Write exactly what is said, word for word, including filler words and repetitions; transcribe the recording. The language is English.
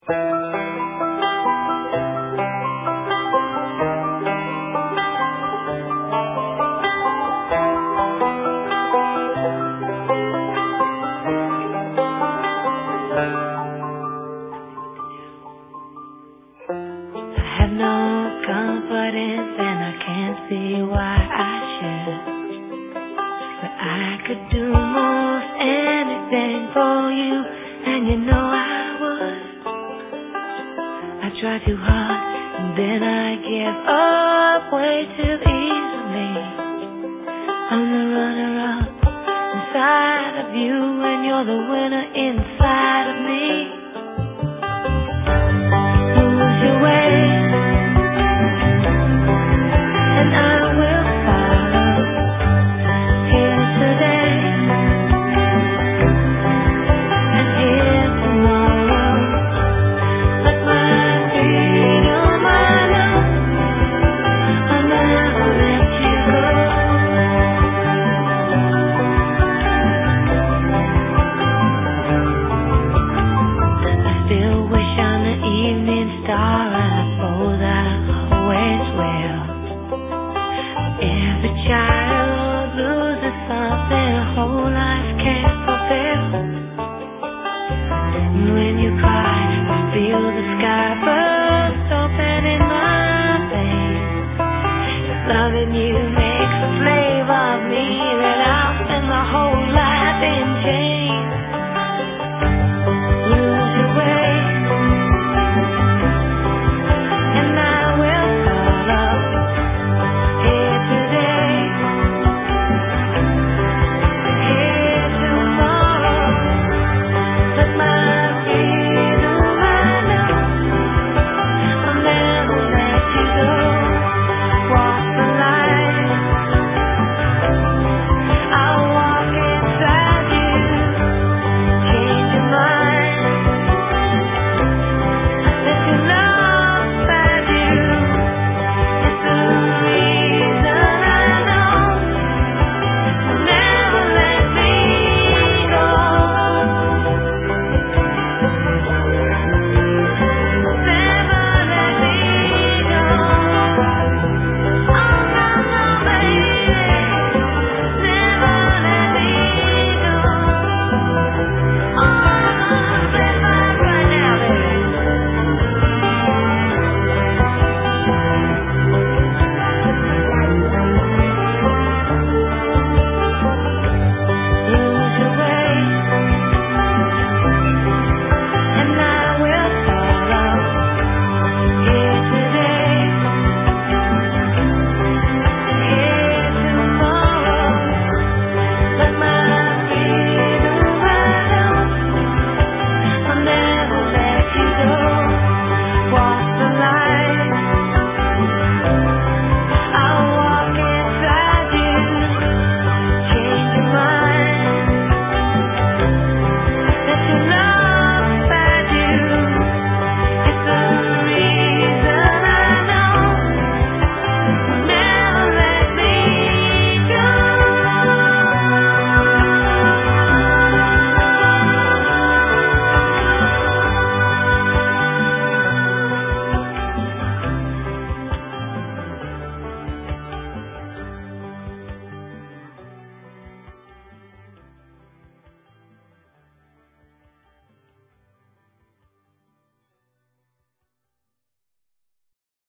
I have no confidence and I can't see why I should. But I could do most anything for you, and you know I would. I try too hard and then I give up way too easily. I'm the runner-up inside of you, and you're the winner inside of me.